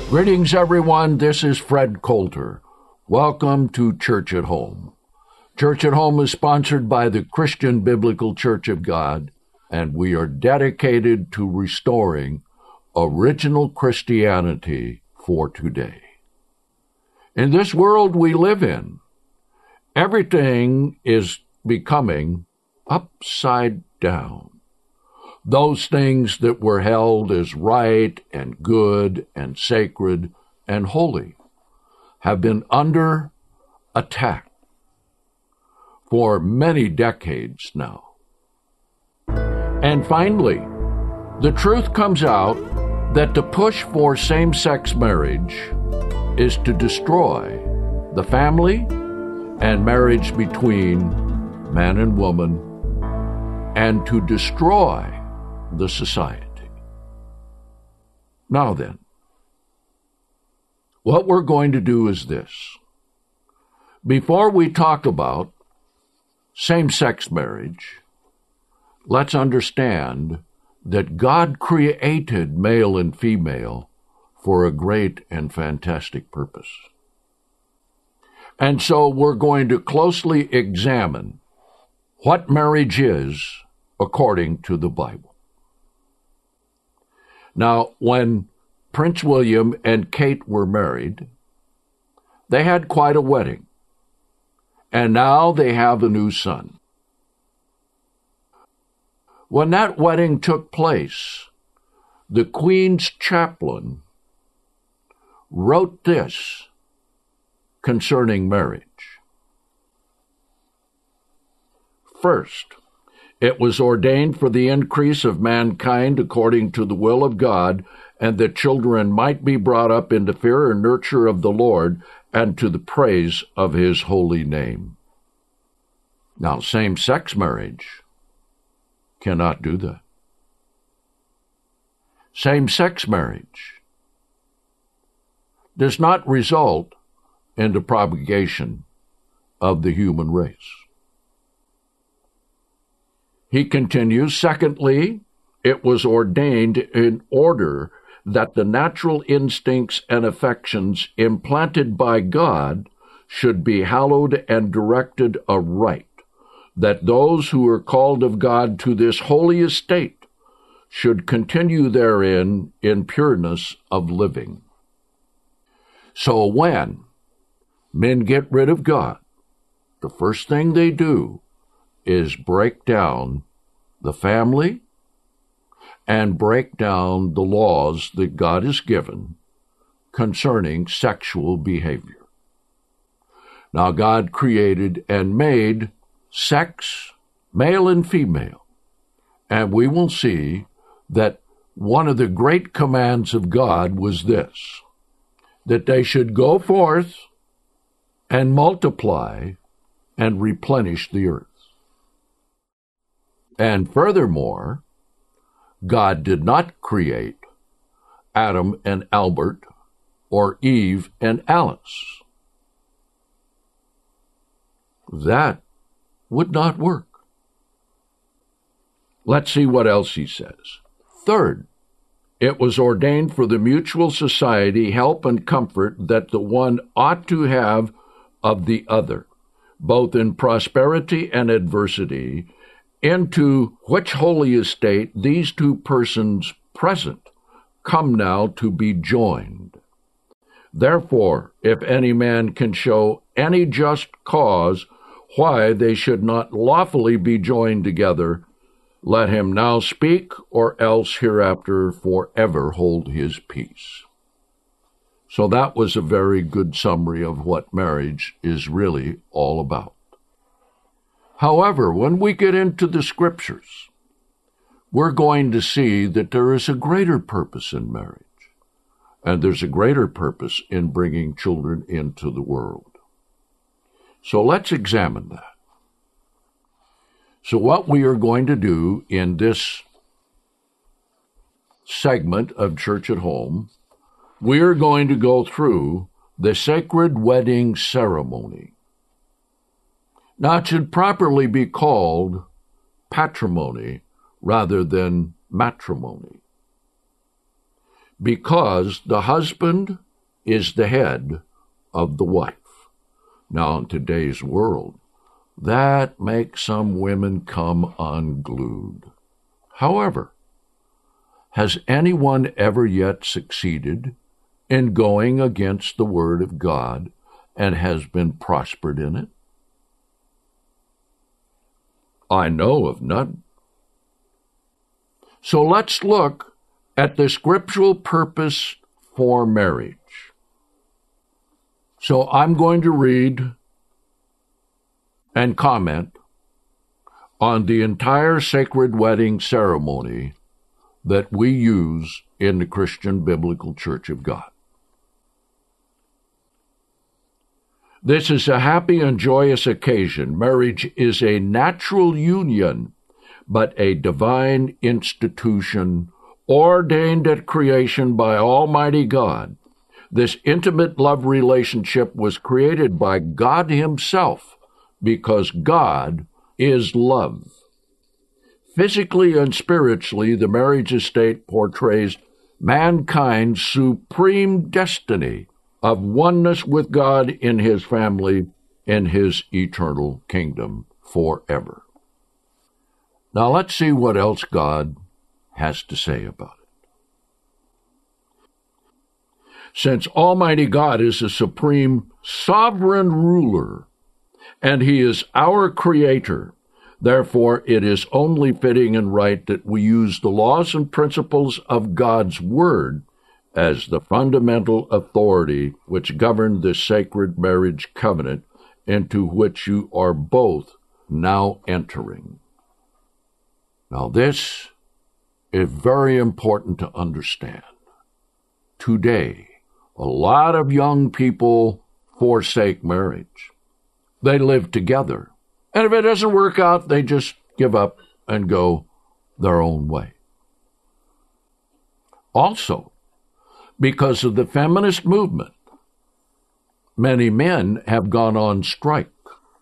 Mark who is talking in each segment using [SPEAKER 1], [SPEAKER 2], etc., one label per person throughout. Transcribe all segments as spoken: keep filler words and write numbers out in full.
[SPEAKER 1] Greetings, everyone. This is Fred Coulter. Welcome to Church at Home. Church at Home is sponsored by the Christian Biblical Church of God, and we are dedicated to restoring original Christianity for today. In this world we live in, everything is becoming upside down. Those things that were held as right and good and sacred and holy have been under attack for many decades now. And finally, the truth comes out that the push for same-sex marriage is to destroy the family and marriage between man and woman, and to destroy the society. Now then, what we're going to do is this. Before we talk about same-sex marriage, let's understand that God created male and female for a great and fantastic purpose. And so we're going to closely examine what marriage is according to the Bible. Now, when Prince William and Kate were married, they had quite a wedding, and now they have a new son. When that wedding took place, the Queen's chaplain wrote this concerning marriage. First, it was ordained for the increase of mankind according to the will of God, and that children might be brought up in the fear and nurture of the Lord, and to the praise of his holy name. Now, same-sex marriage cannot do that. Same-sex marriage does not result in the propagation of the human race. He continues, secondly, it was ordained in order that the natural instincts and affections implanted by God should be hallowed and directed aright, that those who are called of God to this holy estate should continue therein in pureness of living. So when men get rid of God, the first thing they do is break down the family and break down the laws that God has given concerning sexual behavior. Now, God created and made sex, male and female, and we will see that one of the great commands of God was this, that they should go forth and multiply and replenish the earth. And furthermore, God did not create Adam and Albert or Eve and Alice. That would not work. Let's see what else he says. Third, it was ordained for the mutual society, help, and comfort that the one ought to have of the other, both in prosperity and adversity, into which holy estate these two persons present come now to be joined. Therefore, if any man can show any just cause why they should not lawfully be joined together, let him now speak, or else hereafter forever hold his peace. So that was a very good summary of what marriage is really all about. However, when we get into the Scriptures, we're going to see that there is a greater purpose in marriage, and there's a greater purpose in bringing children into the world. So let's examine that. So what we are going to do in this segment of Church at Home, we are going to go through the sacred wedding ceremony. Now, it should properly be called patrimony rather than matrimony, because the husband is the head of the wife. Now, in today's world, that makes some women come unglued. However, has anyone ever yet succeeded in going against the Word of God and has been prospered in it? I know of none. So let's look at the scriptural purpose for marriage. So I'm going to read and comment on the entire sacred wedding ceremony that we use in the Christian Biblical Church of God. This is a happy and joyous occasion. Marriage is a natural union, but a divine institution ordained at creation by Almighty God. This intimate love relationship was created by God Himself because God is love. Physically and spiritually, the marriage estate portrays mankind's supreme destiny of oneness with God in His family in His eternal kingdom forever. Now let's see what else God has to say about it. Since Almighty God is the supreme sovereign ruler, and He is our Creator, therefore it is only fitting and right that we use the laws and principles of God's Word as the fundamental authority which govern this sacred marriage covenant into which you are both now entering. Now this is very important to understand. Today, a lot of young people forsake marriage. They live together, and if it doesn't work out, they just give up and go their own way. Also, because of the feminist movement, many men have gone on strike.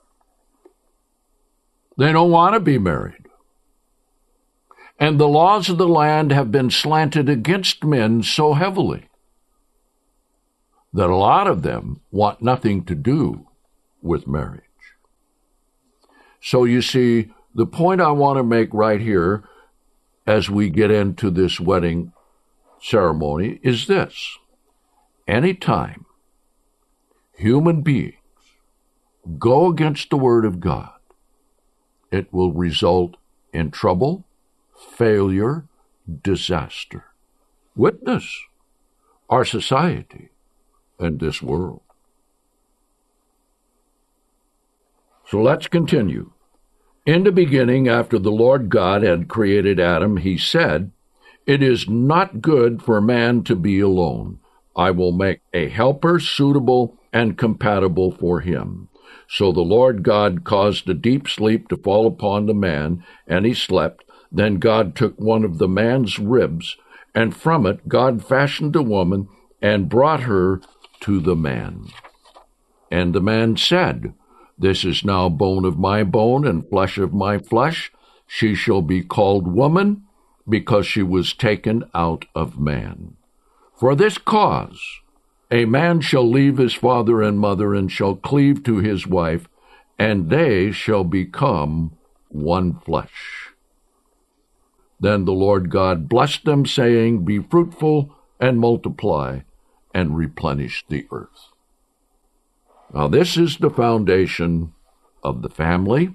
[SPEAKER 1] They don't want to be married. And the laws of the land have been slanted against men so heavily that a lot of them want nothing to do with marriage. So you see, the point I want to make right here as we get into this wedding ceremony is this. Anytime human beings go against the Word of God, it will result in trouble, failure, disaster. Witness our society and this world. So let's continue. In the beginning, after the Lord God had created Adam, He said, "It is not good for man to be alone. I will make a helper suitable and compatible for him." So the Lord God caused a deep sleep to fall upon the man, and he slept. Then God took one of the man's ribs, and from it God fashioned a woman and brought her to the man. And the man said, "This is now bone of my bone and flesh of my flesh. She shall be called woman, because she was taken out of man. For this cause a man shall leave his father and mother and shall cleave to his wife, and they shall become one flesh." Then the Lord God blessed them, saying, "Be fruitful and multiply and replenish the earth." Now this is the foundation of the family,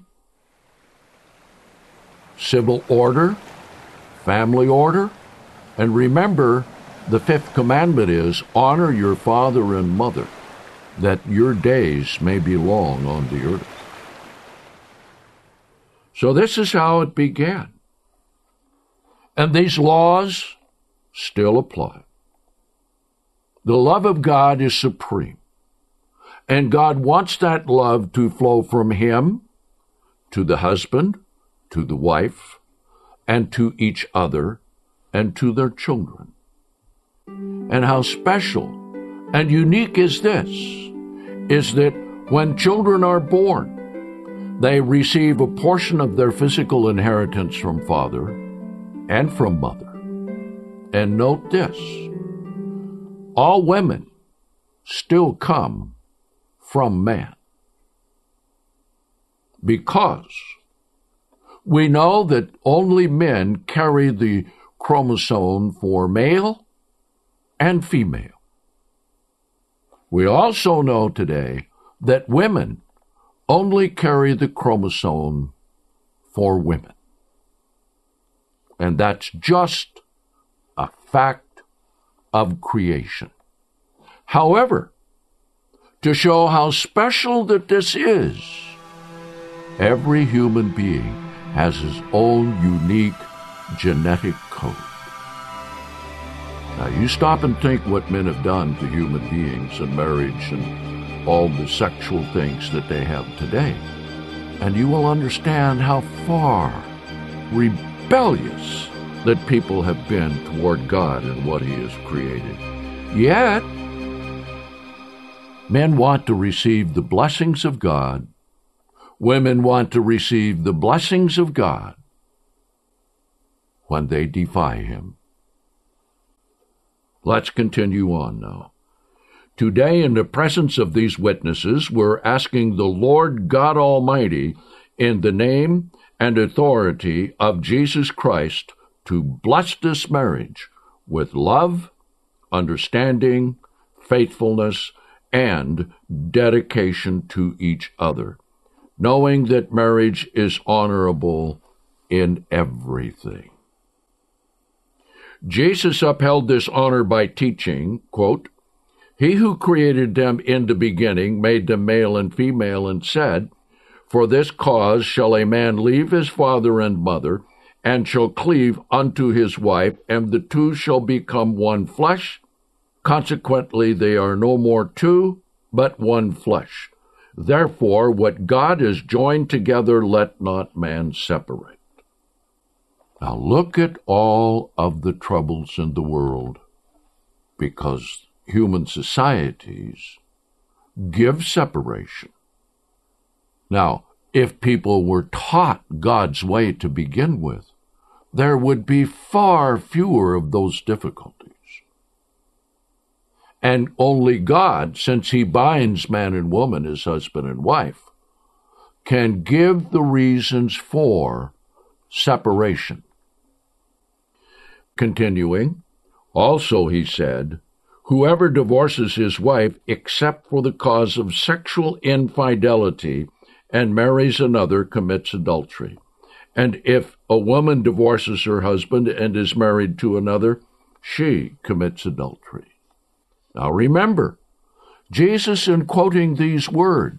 [SPEAKER 1] civil order, family order, and remember, the fifth commandment is, honor your father and mother, that your days may be long on the earth. So this is how it began. And these laws still apply. The love of God is supreme, and God wants that love to flow from Him to the husband, to the wife, and to each other, and to their children. And how special and unique is this, is that when children are born, they receive a portion of their physical inheritance from father and from mother. And note this, all women still come from man. Because we know that only men carry the chromosome for male and female. We also know today that women only carry the chromosome for women. And that's just a fact of creation. However, to show how special that this is, every human being has his own unique genetic code. Now, you stop and think what men have done to human beings in marriage and all the sexual things that they have today, and you will understand how far rebellious that people have been toward God and what He has created. Yet, men want to receive the blessings of God. Women want to receive the blessings of God when they defy Him. Let's continue on now. Today, in the presence of these witnesses, we're asking the Lord God Almighty, in the name and authority of Jesus Christ, to bless this marriage with love, understanding, faithfulness, and dedication to each other, knowing that marriage is honorable in everything. Jesus upheld this honor by teaching, quote, "He who created them in the beginning made them male and female, and said, For this cause shall a man leave his father and mother, and shall cleave unto his wife, and the two shall become one flesh. Consequently, they are no more two, but one flesh. Therefore, what God has joined together, let not man separate." Now look at all of the troubles in the world, because human societies give separation. Now, if people were taught God's way to begin with, there would be far fewer of those difficulties. And only God, since He binds man and woman as husband and wife, can give the reasons for separation. Continuing, also He said, "Whoever divorces his wife except for the cause of sexual infidelity and marries another commits adultery. And if a woman divorces her husband and is married to another, she commits adultery." Now remember, Jesus, in quoting these words,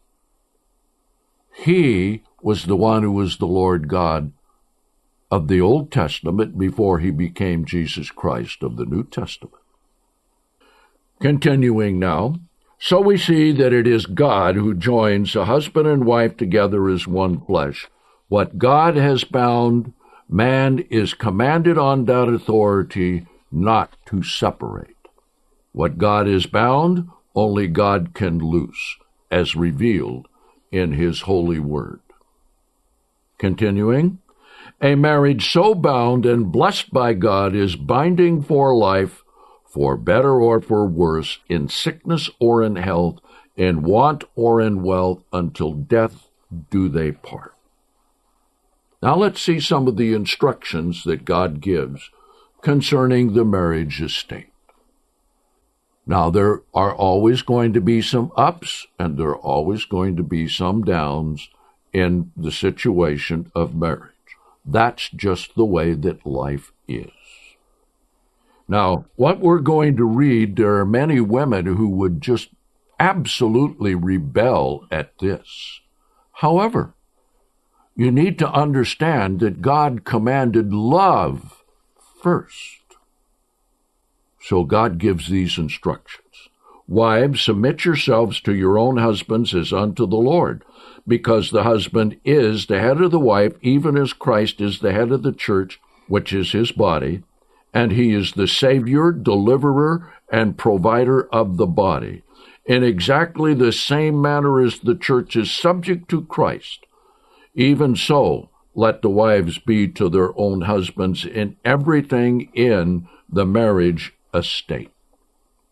[SPEAKER 1] He was the one who was the Lord God of the Old Testament before He became Jesus Christ of the New Testament. Continuing now, so we see that it is God who joins a husband and wife together as one flesh. What God has bound, man is commanded on that authority not to separate. What God is bound, only God can loose, as revealed in His holy word. Continuing, a marriage so bound and blessed by God is binding for life, for better or for worse, in sickness or in health, in want or in wealth, until death do they part. Now let's see some of the instructions that God gives concerning the marriage estate. Now, there are always going to be some ups, and there are always going to be some downs in the situation of marriage. That's just the way that life is. Now, what we're going to read, there are many women who would just absolutely rebel at this. However, you need to understand that God commanded love first. So God gives these instructions. Wives, submit yourselves to your own husbands as unto the Lord, because the husband is the head of the wife, even as Christ is the head of the church, which is His body, and He is the Savior, deliverer, and provider of the body. In exactly the same manner as the church is subject to Christ, even so let the wives be to their own husbands in everything in the marriage estate.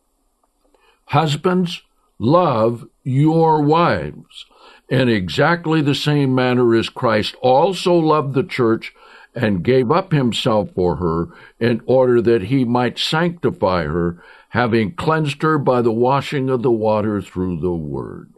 [SPEAKER 1] Husbands, love your wives in exactly the same manner as Christ also loved the church and gave up himself for her in order that he might sanctify her, having cleansed her by the washing of the water through the word,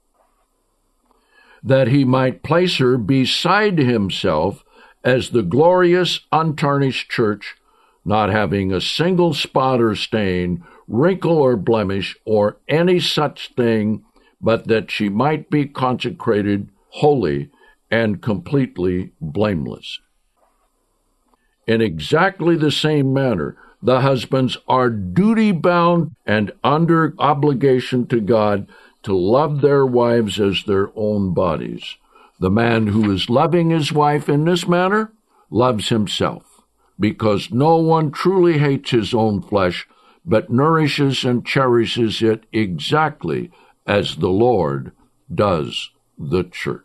[SPEAKER 1] that he might place her beside himself as the glorious, untarnished church, not having a single spot or stain, wrinkle or blemish, or any such thing, but that she might be consecrated, holy, and completely blameless. In exactly the same manner, the husbands are duty-bound and under obligation to God to love their wives as their own bodies. The man who is loving his wife in this manner loves himself, because no one truly hates his own flesh, but nourishes and cherishes it exactly as the Lord does the church.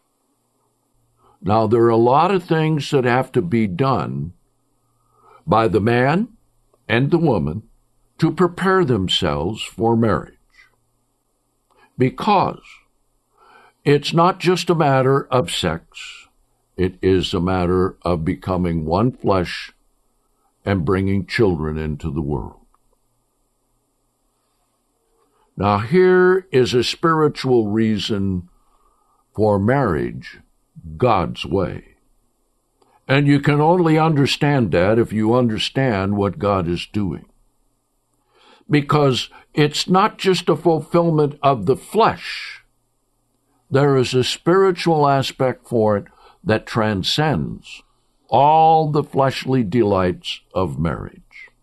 [SPEAKER 1] Now, there are a lot of things that have to be done by the man and the woman to prepare themselves for marriage, because it's not just a matter of sex, it is a matter of becoming one flesh and bringing children into the world. Now, here is a spiritual reason for marriage God's way. And you can only understand that if you understand what God is doing. Because it's not just a fulfillment of the flesh. There is a spiritual aspect for it that transcends all the fleshly delights of marriage.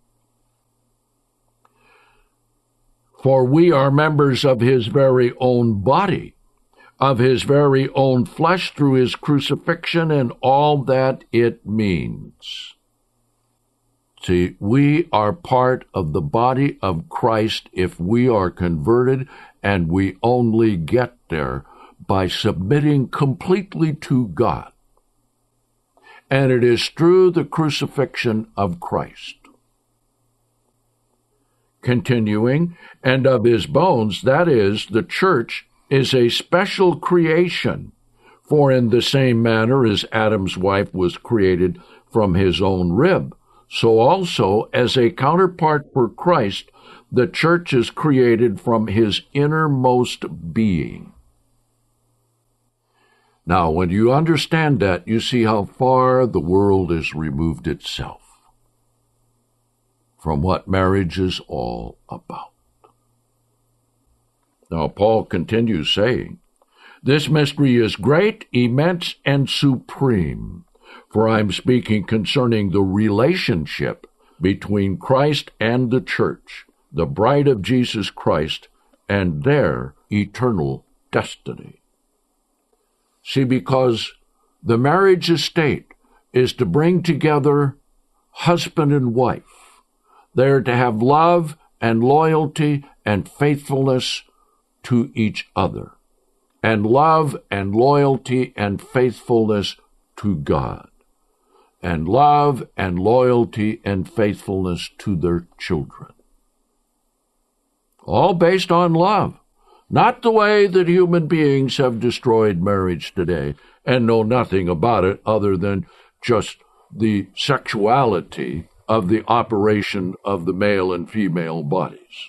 [SPEAKER 1] For we are members of his very own body, of his very own flesh through his crucifixion and all that it means. See, we are part of the body of Christ if we are converted, and we only get there by submitting completely to God. And it is through the crucifixion of Christ. Continuing, and of his bones, that is, the church, is a special creation, for in the same manner as Adam's wife was created from his own rib, so also as a counterpart for Christ, the church is created from his innermost being. Now, when you understand that, you see how far the world has removed itself from what marriage is all about. Now, Paul continues saying, this mystery is great, immense, and supreme, for I'm speaking concerning the relationship between Christ and the church, the bride of Jesus Christ, and their eternal destiny. See, because the marriage estate is to bring together husband and wife. They're to have love and loyalty and faithfulness to each other, and love and loyalty and faithfulness to God, and love and loyalty and faithfulness to their children. All based on love, not the way that human beings have destroyed marriage today and know nothing about it other than just the sexuality of the operation of the male and female bodies.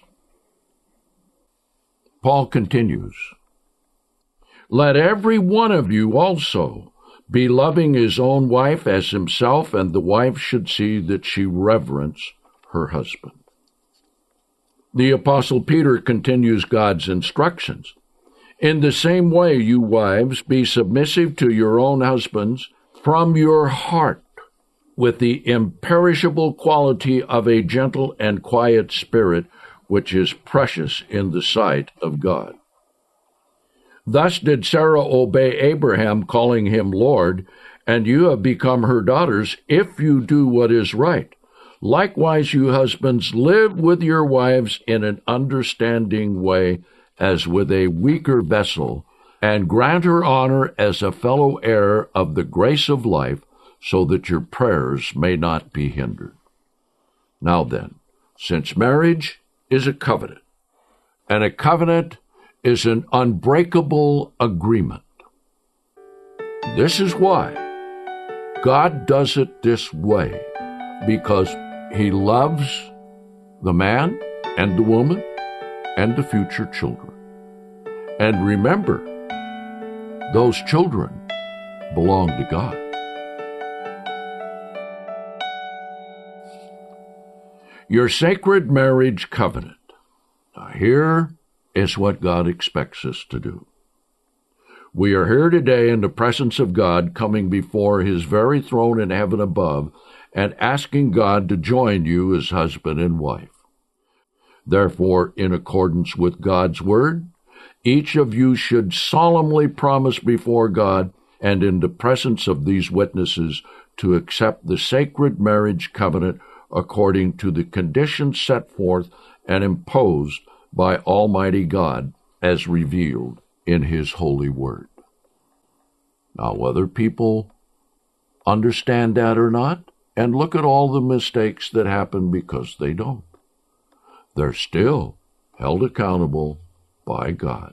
[SPEAKER 1] Paul continues, let every one of you also be loving his own wife as himself, and the wife should see that she reverence her husband. The Apostle Peter continues God's instructions. In the same way, you wives, be submissive to your own husbands from your heart, with the imperishable quality of a gentle and quiet spirit, which is precious in the sight of God. Thus did Sarah obey Abraham, calling him Lord, and you have become her daughters if you do what is right. Likewise, you husbands, live with your wives in an understanding way, as with a weaker vessel, and grant her honor as a fellow heir of the grace of life, so that your prayers may not be hindered. Now then, since marriage is a covenant, And a covenant is an unbreakable agreement. This is why God does it this way, because He loves the man and the woman and the future children. And remember, those children belong to God. Your sacred marriage covenant. Now, here is what God expects us to do. We are here today in the presence of God, coming before His very throne in heaven above, and asking God to join you as husband and wife. Therefore, in accordance with God's word, each of you should solemnly promise before God and in the presence of these witnesses to accept the sacred marriage covenant according to the conditions set forth and imposed by Almighty God as revealed in His holy word. Now, whether people understand that or not, and look at all the mistakes that happen because they don't, they're still held accountable by God.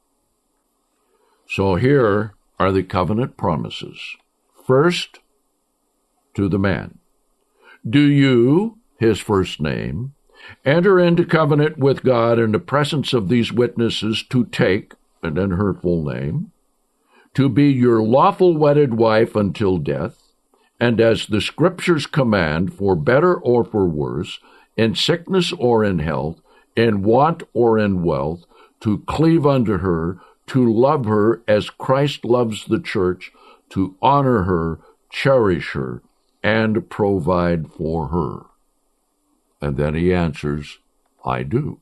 [SPEAKER 1] So here are the covenant promises. First, to the man. Do you, his first name, enter into covenant with God in the presence of these witnesses to take, and then her full name, to be your lawful wedded wife until death, and as the Scriptures command, for better or for worse, in sickness or in health, in want or in wealth, to cleave unto her, to love her as Christ loves the church, to honor her, cherish her, and provide for her. And then he answers, I do.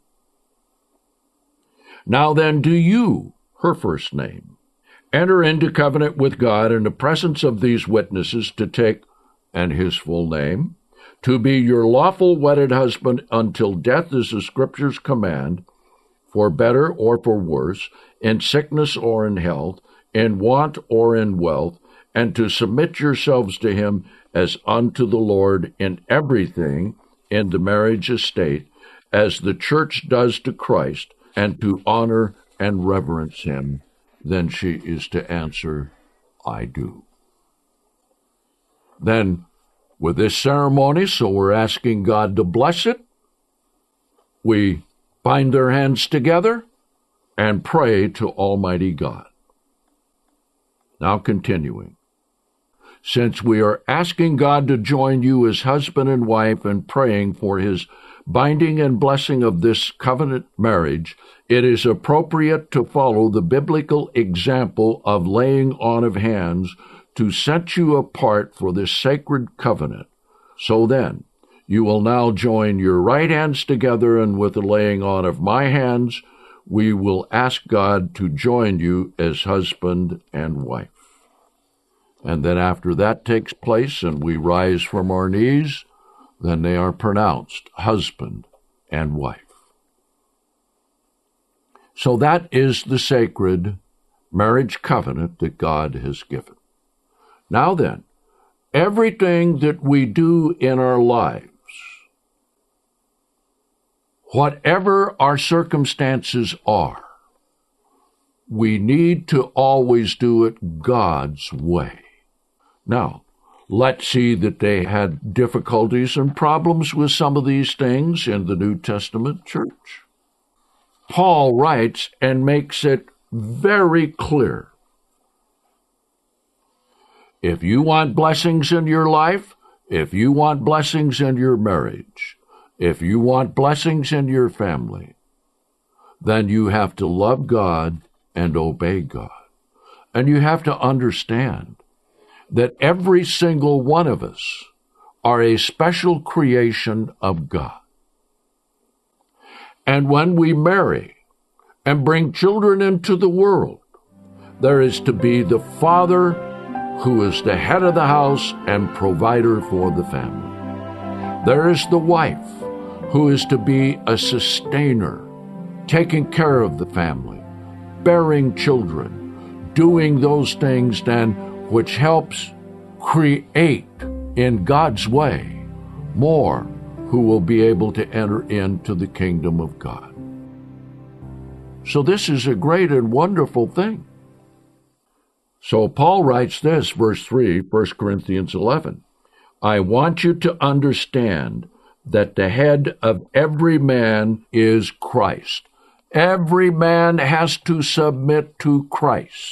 [SPEAKER 1] Now then, do you, her first name, enter into covenant with God in the presence of these witnesses to take, and his full name, to be your lawful wedded husband until death is the Scriptures command, for better or for worse, in sickness or in health, in want or in wealth, and to submit yourselves to him as unto the Lord in everything in the marriage estate, as the church does to Christ, and to honor and reverence him. Then she is to answer, I do. Then, with this ceremony, so we're asking God to bless it, we bind their hands together and pray to Almighty God. Now continuing. Since we are asking God to join you as husband and wife and praying for his binding and blessing of this covenant marriage, it is appropriate to follow the biblical example of laying on of hands to set you apart for this sacred covenant. So then, you will now join your right hands together, and with the laying on of my hands, we will ask God to join you as husband and wife. And then after that takes place and we rise from our knees, then they are pronounced husband and wife. So that is the sacred marriage covenant that God has given. Now then, everything that we do in our lives, whatever our circumstances are, we need to always do it God's way. Now, let's see that they had difficulties and problems with some of these things in the New Testament church. Paul writes and makes it very clear. If you want blessings in your life, if you want blessings in your marriage, if you want blessings in your family, then you have to love God and obey God. And you have to understand that every single one of us are a special creation of God. And when we marry and bring children into the world, there is to be the father who is the head of the house and provider for the family. There is the wife who is to be a sustainer, taking care of the family, bearing children, doing those things then which helps create in God's way more who will be able to enter into the kingdom of God. So this is a great and wonderful thing. So Paul writes this, verse three, First Corinthians eleven. I want you to understand that the head of every man is Christ. Every man has to submit to Christ.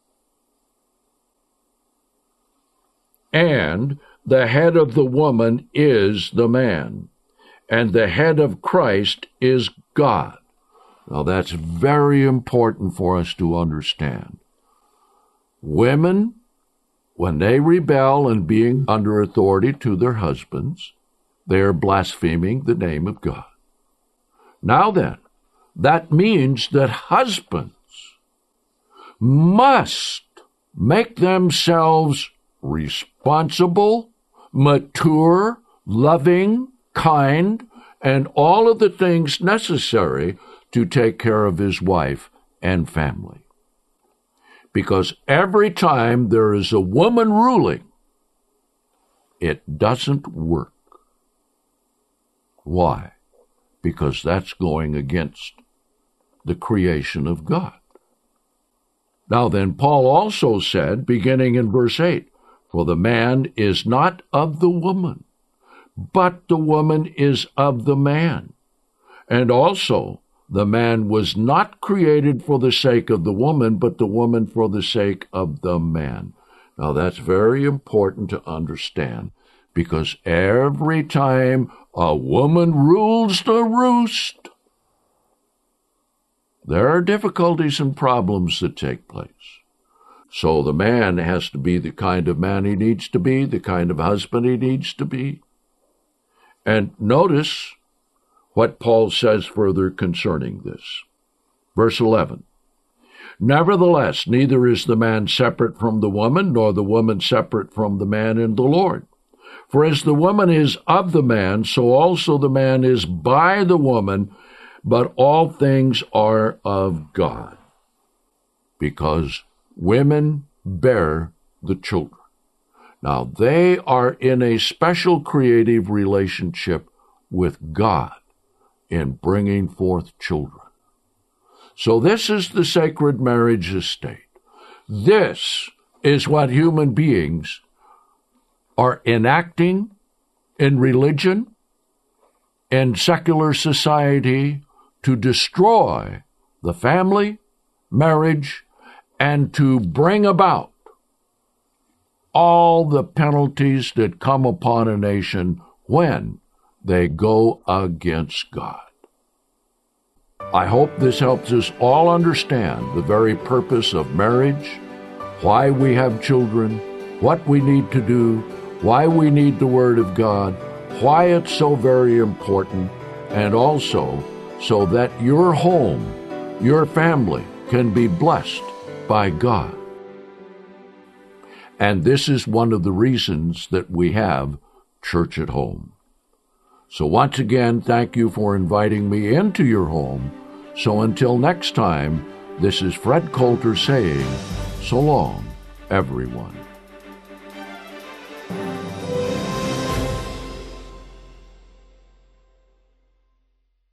[SPEAKER 1] And the head of the woman is the man, and the head of Christ is God. Now that's very important for us to understand. Women, when they rebel and being under authority to their husbands, they are blaspheming the name of God. Now then, that means that husbands must make themselves responsible, mature, loving, kind, and all of the things necessary to take care of his wife and family. Because every time there is a woman ruling, it doesn't work. Why? Because that's going against the creation of God. Now then, Paul also said, beginning in verse eight, for the man is not of the woman, but the woman is of the man. And also, the man was not created for the sake of the woman, but the woman for the sake of the man. Now that's very important to understand, because every time a woman rules the roost, there are difficulties and problems that take place. So the man has to be the kind of man he needs to be, the kind of husband he needs to be. And notice what Paul says further concerning this. Verse eleven. Nevertheless, neither is the man separate from the woman, nor the woman separate from the man in the Lord. For as the woman is of the man, so also the man is by the woman, but all things are of God. Because women bear the children. Now, they are in a special creative relationship with God in bringing forth children. So this is the sacred marriage estate. This is what human beings are enacting in religion and secular society to destroy the family, marriage, and to bring about all the penalties that come upon a nation when they go against God. I hope this helps us all understand the very purpose of marriage, why we have children, what we need to do, why we need the Word of God, why it's so very important, and also so that your home, your family, can be blessed by God. And this is one of the reasons that we have Church at Home. So once again, thank you for inviting me into your home. So until next time, this is Fred Coulter saying, so long, everyone.